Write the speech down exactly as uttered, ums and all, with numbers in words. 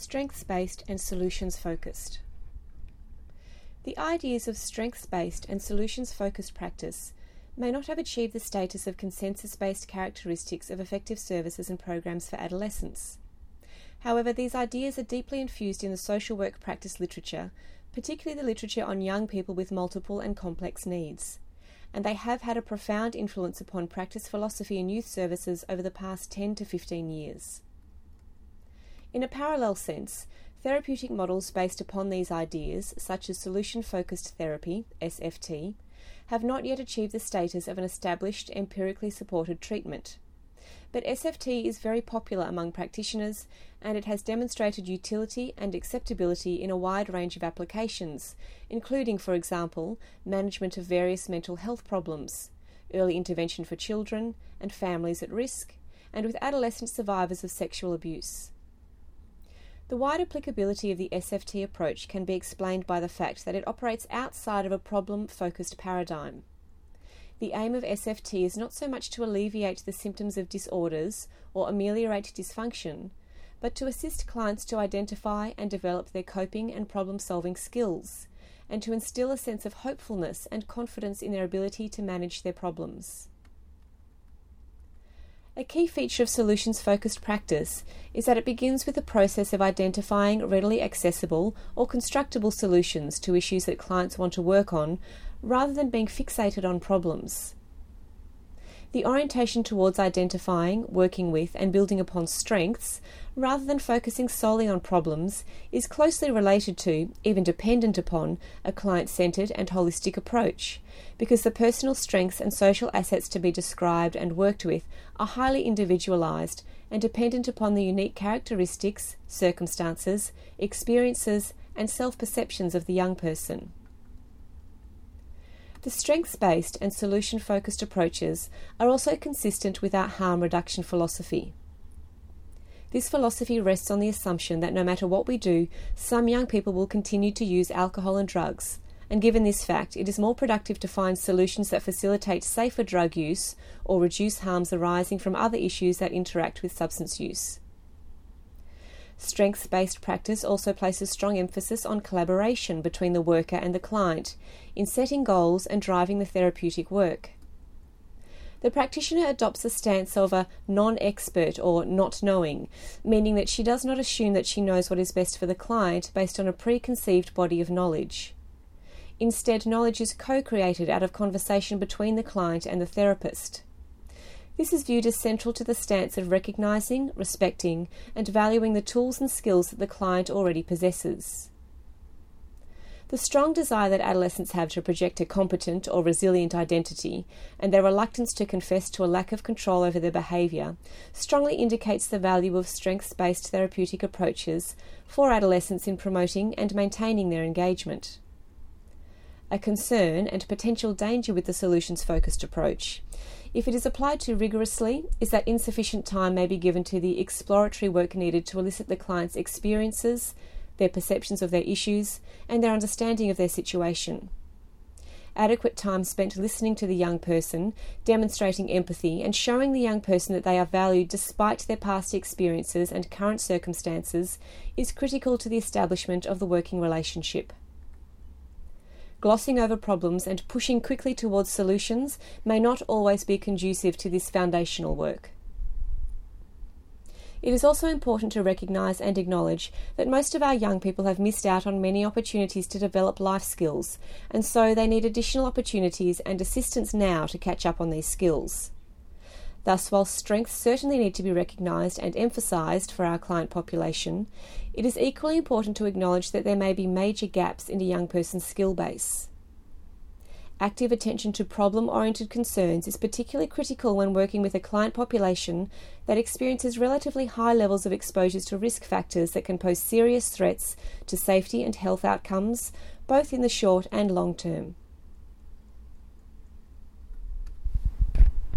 strengths-based and solutions-focused. The ideas of strengths-based and solutions-focused practice may not have achieved the status of consensus-based characteristics of effective services and programs for adolescents. However, these ideas are deeply infused in the social work practice literature, particularly the literature on young people with multiple and complex needs, and they have had a profound influence upon practice philosophy in youth services over the past ten to fifteen years. In a parallel sense, therapeutic models based upon these ideas, such as solution-focused therapy, S F T, have not yet achieved the status of an established, empirically supported treatment. But S F T is very popular among practitioners, and it has demonstrated utility and acceptability in a wide range of applications, including, for example, management of various mental health problems, early intervention for children and families at risk, and with adolescent survivors of sexual abuse. The wide applicability of the S F T approach can be explained by the fact that it operates outside of a problem-focused paradigm. The aim of S F T is not so much to alleviate the symptoms of disorders or ameliorate dysfunction, but to assist clients to identify and develop their coping and problem-solving skills, and to instill a sense of hopefulness and confidence in their ability to manage their problems. A key feature of solutions-focused practice is that it begins with the process of identifying readily accessible or constructible solutions to issues that clients want to work on, rather than being fixated on problems. The orientation towards identifying, working with, and building upon strengths, rather than focusing solely on problems, is closely related to, even dependent upon, a client-centred and holistic approach, because the personal strengths and social assets to be described and worked with are highly individualised and dependent upon the unique characteristics, circumstances, experiences, and self-perceptions of the young person. The strengths-based and solution-focused approaches are also consistent with our harm reduction philosophy. This philosophy rests on the assumption that no matter what we do, some young people will continue to use alcohol and drugs, and given this fact, it is more productive to find solutions that facilitate safer drug use or reduce harms arising from other issues that interact with substance use. Strengths-based practice also places strong emphasis on collaboration between the worker and the client in setting goals and driving the therapeutic work. The practitioner adopts a stance of a non-expert or not knowing, meaning that she does not assume that she knows what is best for the client based on a preconceived body of knowledge. Instead, knowledge is co-created out of conversation between the client and the therapist. This is viewed as central to the stance of recognising, respecting, and valuing the tools and skills that the client already possesses. The strong desire that adolescents have to project a competent or resilient identity, and their reluctance to confess to a lack of control over their behaviour, strongly indicates the value of strengths-based therapeutic approaches for adolescents in promoting and maintaining their engagement. A concern and potential danger with the solutions-focused approach, if it is applied too rigorously, is that insufficient time may be given to the exploratory work needed to elicit the client's experiences, their perceptions of their issues, and their understanding of their situation. Adequate time spent listening to the young person, demonstrating empathy, and showing the young person that they are valued despite their past experiences and current circumstances is critical to the establishment of the working relationship. Glossing over problems and pushing quickly towards solutions may not always be conducive to this foundational work. It is also important to recognise and acknowledge that most of our young people have missed out on many opportunities to develop life skills, and so they need additional opportunities and assistance now to catch up on these skills. Thus, while strengths certainly need to be recognised and emphasised for our client population, it is equally important to acknowledge that there may be major gaps in a young person's skill base. Active attention to problem-oriented concerns is particularly critical when working with a client population that experiences relatively high levels of exposures to risk factors that can pose serious threats to safety and health outcomes, both in the short and long term.